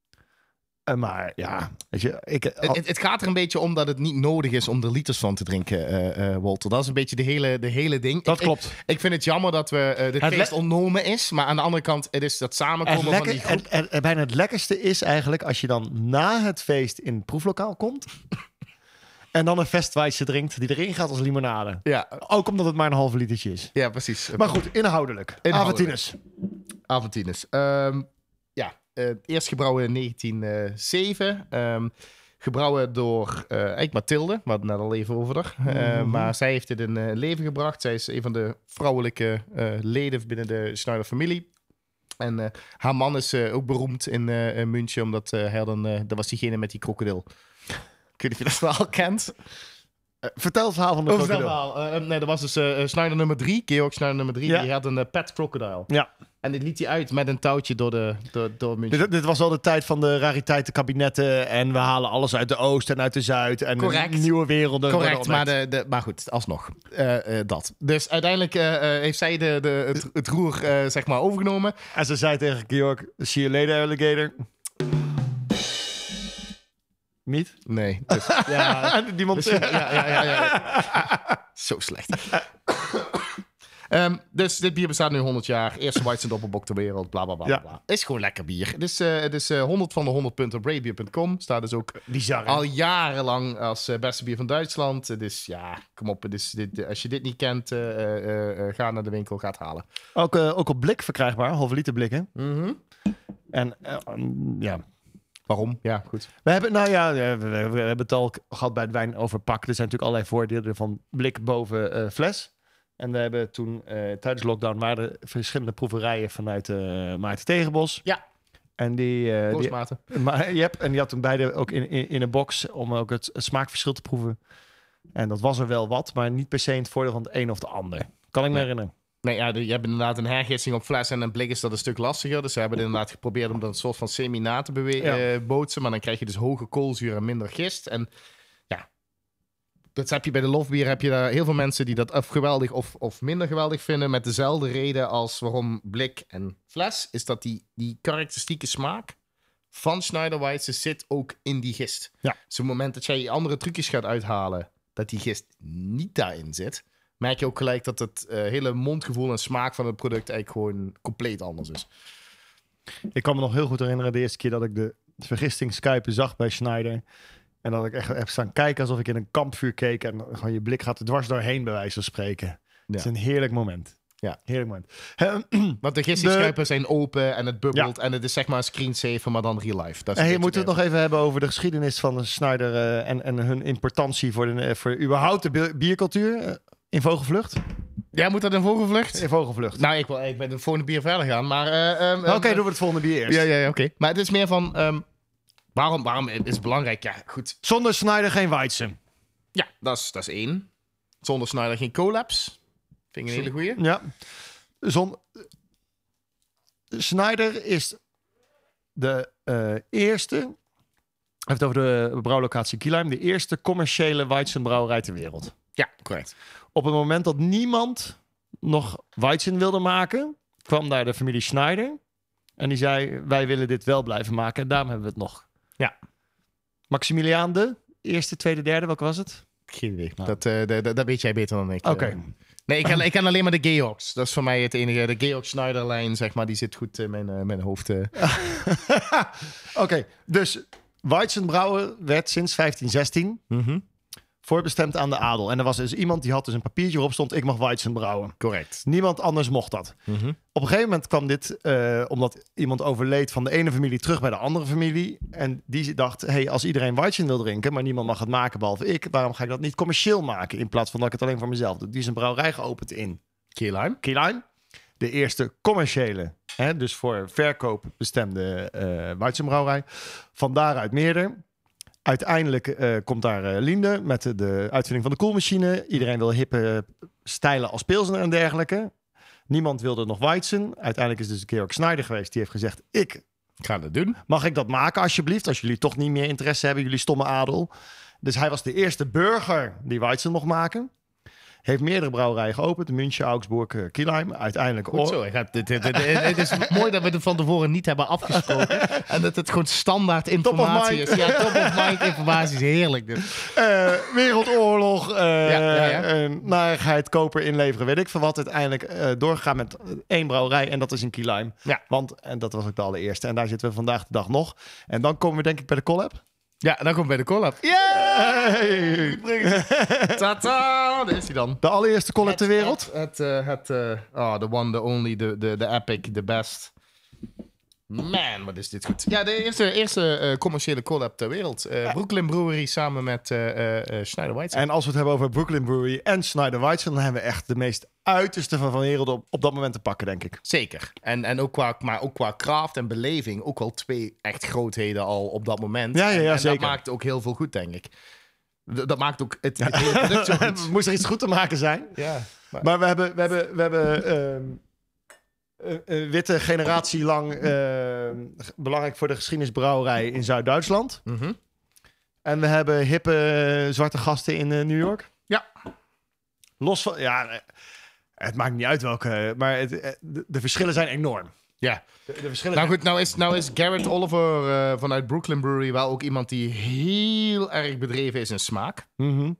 B: Maar ja, weet je...
A: Het gaat er een beetje om dat het niet nodig is om er liters van te drinken, Walter. Dat is een beetje de hele ding.
B: Dat klopt.
A: Ik vind het jammer dat we dit feest ontnomen is. Maar aan de andere kant, het is dat samenkomen van die groep.
B: Bijna het lekkerste is eigenlijk als je dan na het feest in het proeflokaal komt... en dan een Vestwijtje drinkt die erin gaat als limonade. Ja. Ook omdat het maar een halve litertje is.
A: Ja, precies.
B: Maar goed, inhoudelijk.
A: Aventinus. Eerst gebrouwen in 1907. Gebrouwen door eigenlijk Mathilde. We hadden het net al even over haar. Maar zij heeft dit in leven gebracht. Zij is een van de vrouwelijke leden binnen de Schneider-familie. En haar man is ook beroemd in München. Omdat hij dat was diegene met die krokodil. Ik weet niet of je dat verhaal kent.
B: Vertel het verhaal van de krokodil.
A: Nee, dat was dus Schneider nummer 3. Georg Schneider nummer 3. Ja. Die had een pet crocodile. Ja. En dit liet hij uit met een touwtje door München.
B: Dit was al de tijd van de rariteitenkabinetten. En we halen alles uit de Oost en uit de Zuid. En nieuwe werelden.
A: Correct, maar goed, alsnog. Dat. Dus uiteindelijk heeft zij het roer zeg maar overgenomen.
B: En ze zei tegen Georg, see you later, alligator. Niet?
A: Nee. Dus,
B: die mond.
A: Zo slecht. Dus dit bier bestaat nu 100 jaar. Eerste Weizen doppelbok ter wereld. Bla, bla, bla, bla. Is gewoon lekker bier. Het is 100 van de 100 punten op ratebeer.com. Staat dus ook al jarenlang als beste bier van Duitsland. Dus kom op. Als je dit niet kent, ga naar de winkel, ga het halen.
B: Ook op blik verkrijgbaar. Halve liter blikken.
A: Mm-hmm.
B: En
A: Waarom? Ja, goed.
B: We hebben, nou ja, we hebben het al gehad bij het wijn over pak. Er zijn natuurlijk allerlei voordelen van blik boven fles. En we hebben toen tijdens lockdown waren er verschillende proeverijen vanuit Maarten Tegenbos.
A: Ja.
B: En die
A: Maarten.
B: en die had toen beide ook in een box om ook het smaakverschil te proeven. En dat was er wel wat, maar niet per se in het voordeel van het een of de ander. Kan ik me herinneren.
A: Nee, ja, je hebt inderdaad een hergissing op fles en een blik is dat een stuk lastiger. Dus ze hebben inderdaad geprobeerd om dat een soort van semi-na te bootsen. Maar dan krijg je dus hoge koolzuur en minder gist. En ja, dat heb je bij de lofbier. Heb je daar heel veel mensen die dat of geweldig of minder geweldig vinden. Met dezelfde reden als waarom blik en fles. Is dat die karakteristieke smaak van Schneiderweizen zit ook in die gist.
B: Ja.
A: Dus op het moment dat jij andere trucjes gaat uithalen, dat die gist niet daarin zit, merk je ook gelijk dat het hele mondgevoel en smaak van het product eigenlijk gewoon compleet anders is.
B: Ik kan me nog heel goed herinneren de eerste keer dat ik de vergistingskuipen zag bij Schneider. En dat ik echt heb staan kijken alsof ik in een kampvuur keek. En gewoon je blik gaat er dwars doorheen, bij wijze van spreken. Het is een heerlijk moment.
A: Ja.
B: Heerlijk moment.
A: Want de gistingsschuipen zijn open en het bubbelt. En het is zeg maar een screensaver, maar dan real life.
B: En je moet het nog even hebben over de geschiedenis van de Schneider en hun importantie voor überhaupt de biercultuur in Vogelvlucht.
A: Ja, moet dat in Vogelvlucht?
B: In Vogelvlucht.
A: Nou, ik ben het volgende bier verder gaan, maar...
B: Oké, doen we het volgende bier eerst.
A: Ja, oké. Maar het is meer van... waarom is het belangrijk? Ja, goed.
B: Zonder Schneider geen Weizen.
A: Ja, dat is één. Zonder Schneider geen collabs. Vind ik een hele goeie.
B: Ja. Schneider is de eerste... Hij heeft over de brouwlocatie Kielheim. De eerste commerciële Weizenbrouwerij ter wereld.
A: Ja, correct.
B: Op het moment dat niemand nog Weizen wilde maken, kwam daar de familie Schneider. En die zei, wij willen dit wel blijven maken. En daarom hebben we het nog.
A: Ja.
B: Maximiliaan de eerste, tweede, derde, welke was het?
A: Geen idee.
B: Nou.
A: Dat weet jij beter dan ik.
B: Oké.
A: Nee, ik ken alleen maar de Georgs. Dat is voor mij het enige. De Georg-Schneider-lijn, zeg maar, die zit goed in mijn hoofd.
B: Oké, dus Weizenbrouwen werd sinds 1516 voorbestemd aan de adel. En er was dus iemand die had dus een papiertje waarop stond, ik mag Weizen brouwen.
A: Correct.
B: Niemand anders mocht dat. Op een gegeven moment kwam dit, omdat iemand overleed van de ene familie terug bij de andere familie. En die dacht, hey, als iedereen Weizen wil drinken, maar niemand mag het maken behalve ik, waarom ga ik dat niet commercieel maken in plaats van dat ik het alleen voor mezelf doe? Die is een brouwerij geopend in Kielheim. De eerste commerciele, dus voor verkoop bestemde Weizenbrouwerij. Van daaruit meerder. Uiteindelijk komt daar Linde met de uitvinding van de koelmachine. Iedereen wil hippe stijlen als Pilsner en dergelijke. Niemand wilde nog Weizen. Uiteindelijk is dus Georg Schneider geweest. Die heeft gezegd, ik
A: ga dat doen.
B: Mag ik dat maken alsjeblieft? Als jullie toch niet meer interesse hebben, jullie stomme adel. Dus hij was de eerste burger die Weizen mocht maken. Heeft meerdere brouwerijen geopend. München, Augsburg, Kielheim. Uiteindelijk...
A: Goed zo. Het is mooi dat we het van tevoren niet hebben afgesproken. En dat het gewoon standaard informatie is. Ja, top of mind informatie is heerlijk. Dus.
B: Wereldoorlog. Narigheid, koper inleveren. Weet ik veel wat. Uiteindelijk doorgaan met één brouwerij. En dat is in Kielheim.
A: Ja.
B: En dat was ook de allereerste. En daar zitten we vandaag de dag nog. En dan komen we denk ik bij de collab.
A: Ja, dan komt bij de collab.
B: Yay!
A: Tata! Daar is hij dan.
B: De allereerste collab ter wereld.
A: The one, the only, the epic, the best. Man, wat is dit goed. Ja, de eerste commerciële collab ter wereld. Brooklyn Brewery samen met Schneider Weizen.
B: En als we het hebben over Brooklyn Brewery en Schneider Weizen, dan hebben we echt de meest uiterste van de wereld op dat moment te pakken, denk ik.
A: Zeker. En ook qua craft en beleving, ook wel twee echt grootheden al op dat moment.
B: Ja,
A: en
B: zeker.
A: Dat maakt ook heel veel goed, denk ik. Dat maakt ook het hele product zo goed.
B: Moest er iets goed te maken zijn.
A: Ja.
B: Maar we hebben witte generatie lang belangrijk voor de geschiedenisbrouwerij in Zuid-Duitsland. En we hebben hippe zwarte gasten in New York.
A: Ja.
B: Los van... Ja, het maakt niet uit welke... Maar de verschillen zijn enorm.
A: Ja.
B: De verschillen
A: nou is Garrett Oliver vanuit Brooklyn Brewery wel ook iemand die heel erg bedreven is in smaak.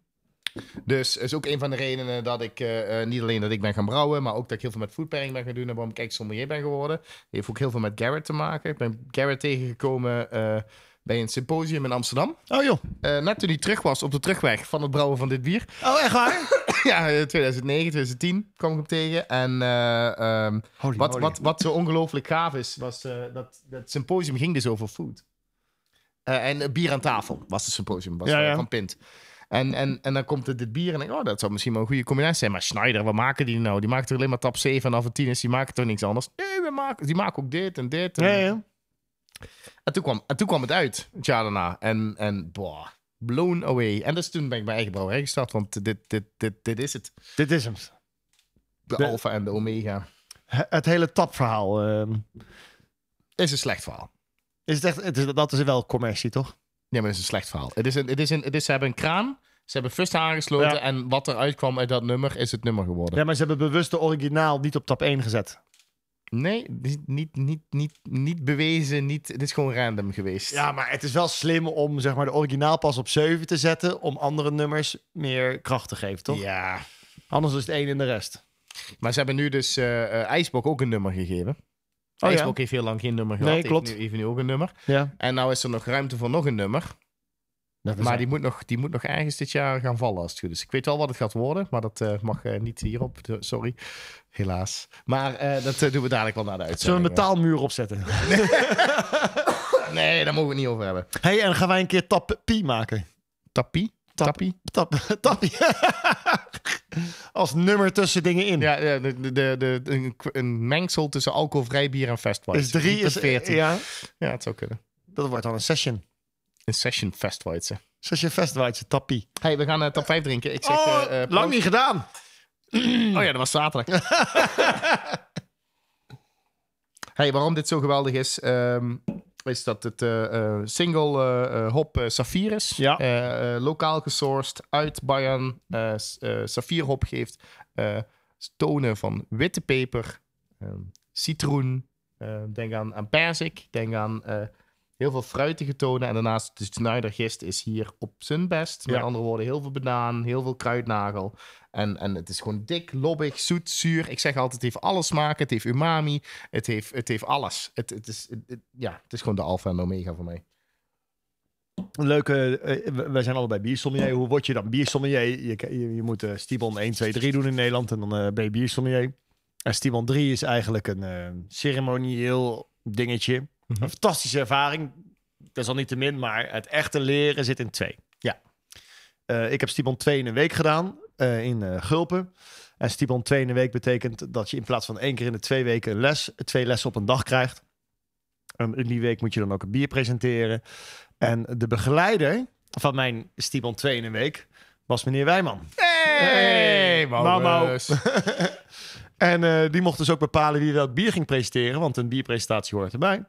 A: Dus is ook een van de redenen dat ik niet alleen dat ik ben gaan brouwen, maar ook dat ik heel veel met food pairing ben gaan doen en waarom ik sommelier ben geworden. Die heeft ook heel veel met Garrett te maken. Ik ben Garrett tegengekomen bij een symposium in Amsterdam.
B: Oh joh.
A: Net toen hij terug was op de terugweg van het brouwen van dit bier.
B: Oh, echt waar?
A: Ja, 2009, 2010 kwam ik hem tegen. En wat zo ongelooflijk gaaf is, was dat symposium ging dus over food. En bier aan tafel was het symposium. Was
B: Ja.
A: van Pint. En dan komt er dit bier en denk ik, dat zou misschien wel een goede combinatie zijn. Maar Schneider, wat maken die nou? Die maken toch alleen maar tap 7 en af en 10 is, die maken toch niks anders? Nee, die maken ook dit en dit.
B: Ja.
A: En toen kwam het uit, het jaar daarna. En boah, blown away. En dus toen ben ik mijn eigen brouwerij gestart, want dit is het.
B: Dit is hem.
A: De alfa en de omega.
B: Het hele tapverhaal.
A: Is een slecht verhaal.
B: Is het echt, dat is wel commercie, toch?
A: Ja, maar het is een slecht verhaal. Ze hebben een kraan, ze hebben Fus aangesloten...
B: Ja.
A: en wat eruit kwam uit dat nummer is het nummer geworden.
B: Ja, maar ze hebben bewust de originaal niet op tap 1 gezet.
A: Nee, niet bewezen, het is gewoon random geweest.
B: Ja, maar het is wel slim om zeg maar de originaal pas op 7 te zetten... om andere nummers meer kracht te geven, toch?
A: Ja.
B: Anders is het 1 in de rest.
A: Maar ze hebben nu dus IJsbok ook een nummer gegeven.
B: Oh,
A: IJsbok heeft heel lang geen nummer gehad.
B: Nee, klopt.
A: Heeft nu ook een nummer.
B: Ja.
A: En nou is er nog ruimte voor nog een nummer. Maar die moet nog ergens dit jaar gaan vallen als het goed is. Ik weet wel wat het gaat worden, maar dat mag niet hierop. Sorry. Helaas. Maar dat doen we dadelijk wel naar de uitzending.
B: Zullen we een betaalmuur opzetten?
A: Nee, daar mogen we het niet over hebben.
B: Hey, en gaan wij een keer tap Pi maken?
A: Tappie?
B: Tappie. Als nummer tussen dingen in.
A: Ja, een mengsel tussen alcoholvrij bier en Festwhite.
B: Dus 3 is
A: 14.
B: Ja,
A: Ja, het zou kunnen.
B: dat wordt dan een session.
A: Een session Festwhite.
B: Session Festwhite, tappie.
A: Hey, we gaan top 5 drinken. Ik zeg,
B: Lang niet gedaan.
A: Oh ja, dat was zaterdag. Hey, waarom dit zo geweldig is... is dat het single hop Saphir is.
B: Ja.
A: Lokaal gesourced uit Bayern. Saphir hop geeft tonen van witte peper, citroen. Denk aan perzik. Denk aan heel veel fruitige tonen. En daarnaast de Schneider gist is hier op zijn best. Met andere woorden, heel veel banaan, heel veel kruidnagel. En het is gewoon dik, lobbig, zoet, zuur. Ik zeg altijd, het heeft alle smaken. Het heeft umami. Het heeft alles. Het is gewoon de alfa en de omega voor mij.
B: Leuke, wij zijn allebei biersommelier. Hoe word je dan biersommelier? Je moet Stibon 1, 2, 3 doen in Nederland en dan ben je biersommelier. En Stibon 3 is eigenlijk een ceremonieel dingetje. Een fantastische ervaring. Desalniettemin, maar het echte leren zit in 2.
A: Ja.
B: Ik heb Stibon 2 in een week gedaan in Gulpen. En Stibon 2 in een week betekent dat je in plaats van 1 keer in de 2 weken een les, 2 lessen op een dag krijgt. En in die week moet je dan ook een bier presenteren. En de begeleider van mijn Stibon 2 in een week was meneer Wijman.
A: Hey, Maurus.
B: En die mocht dus ook bepalen wie welk bier ging presenteren, want een bierpresentatie hoort erbij.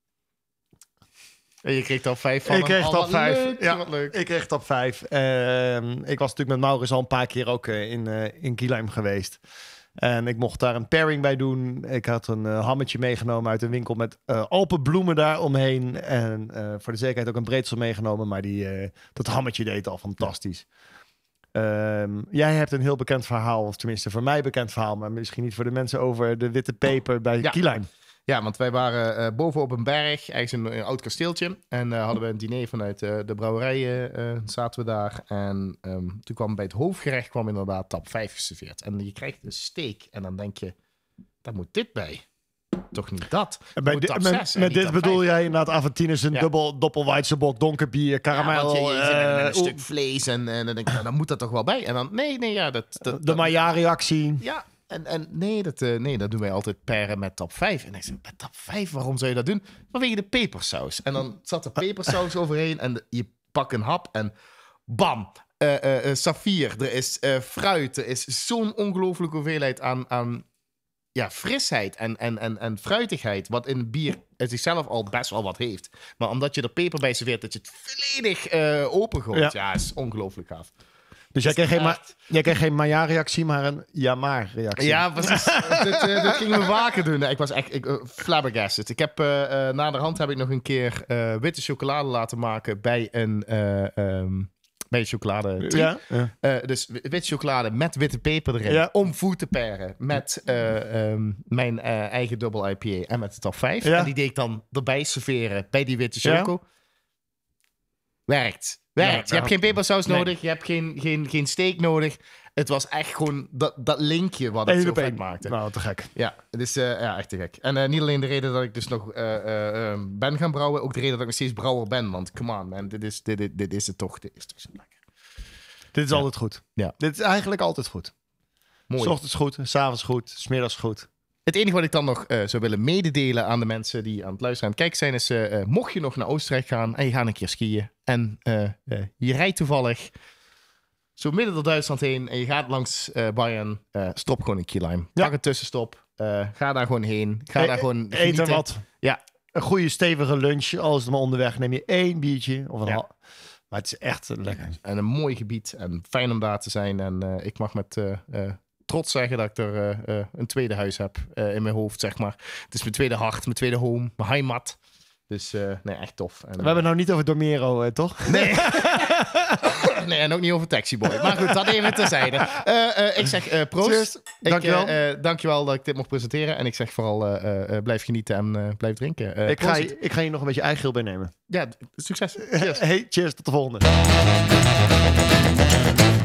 A: En je kreeg top 5 van
B: Ik kreeg top 5.
A: Leuk,
B: Ja,
A: wat leuk.
B: ik kreeg top 5. Ik was natuurlijk met Maurits al een paar keer ook in Kielheim geweest. En ik mocht daar een pairing bij doen. Ik had een hammetje meegenomen uit een winkel met alpenbloemen daar omheen. En voor de zekerheid ook een breedsel meegenomen. Maar dat hammetje deed al fantastisch. Jij hebt een heel bekend verhaal, of tenminste voor mij bekend verhaal, maar misschien niet voor de mensen over de witte peper bij Kielheim.
A: Ja, want wij waren boven op een berg, ergens een oud kasteeltje. En hadden we een diner vanuit de brouwerij, zaten we daar. En toen kwam bij het hoofdgerecht kwam inderdaad tap 5 geserveerd. En je krijgt een steak en dan denk je, daar moet dit bij. Toch niet dat.
B: Met dit bedoel jij inderdaad Aventinus, een doppelweidse bok, donker bier, karamel.
A: Ja, je zit met een stuk vlees en dan denk ik, dan moet dat toch wel bij. En dan, nee,
B: de Maillard-reactie.
A: Ja, en nee, dat doen wij altijd pairen met top 5. En ik zeg, met top 5, waarom zou je dat doen? Vanwege de pepersaus. En dan zat er pepersaus overheen en je pakt een hap en bam, Saphir, er is fruit, er is zo'n ongelooflijke hoeveelheid aan frisheid en fruitigheid, wat in bier zichzelf al best wel wat heeft. Maar omdat je er peper bij serveert, dat je het volledig opengooit. Ja, is ongelooflijk gaaf.
B: Dus jij kreeg geen Maillard-reactie, maar een ja-maar-reactie.
A: Ja, precies. dit gingen we vaker doen. Ik was echt flabbergasted. Ik heb naderhand heb ik nog een keer witte chocolade laten maken bij een chocolade.
B: Ja.
A: Dus witte chocolade met witte peper erin.
B: Ja.
A: Om voet te pairen met mijn eigen double IPA en met de top 5.
B: Ja.
A: En die deed ik dan erbij serveren bij die witte choco. Ja. Werkt. Je hebt geen pepersaus nodig. Je hebt geen steak nodig. Het was echt gewoon dat linkje wat het
B: Eén
A: zo
B: op
A: vet
B: één.
A: maakte.
B: Nou, te gek.
A: Ja, het is echt te gek. En niet alleen de reden dat ik dus nog ben gaan brouwen, ook de reden dat ik nog steeds brouwer ben. Want come on man, dit is het toch. Dit is toch zo lekker.
B: Dit is altijd goed.
A: Ja.
B: Dit is eigenlijk altijd goed.
A: Mooi.
B: 's Ochtends goed, 's avonds goed, 's middags goed.
A: Het enige wat ik dan nog zou willen mededelen aan de mensen die aan het luisteren en het kijken zijn, is mocht je nog naar Oostenrijk gaan en je gaat een keer skiën en je rijdt toevallig zo midden door Duitsland heen en je gaat langs Bayern, stop gewoon in Kielheim.
B: Ja.
A: Pak een tussenstop, ga daar gewoon heen. Ga daar gewoon
B: Eten
A: genieten.
B: wat.
A: Ja.
B: Een goede stevige lunch. Alles maar onderweg. Neem je 1 biertje of een
A: Ja.
B: half. Maar het is echt lekker.
A: En een mooi gebied en fijn om daar te zijn. En ik mag met trots zeggen dat ik er een tweede huis heb in mijn hoofd, zeg maar. Het is mijn tweede hart, mijn tweede home, mijn heimat. Dus nee, echt tof. En,
B: We hebben het nou niet over Dormero, toch?
A: Nee. Nee, en ook niet over Taxiboy. Maar goed, dat even terzijde. Ik zeg proost.
B: Cheers. Dankjewel.
A: Dankjewel dat ik dit mocht presenteren. En ik zeg vooral blijf genieten en blijf drinken.
B: Ik
A: proost.
B: ga hier nog een beetje eigeel bij nemen.
A: Ja, succes. Cheers.
B: Hey, cheers. Tot de volgende.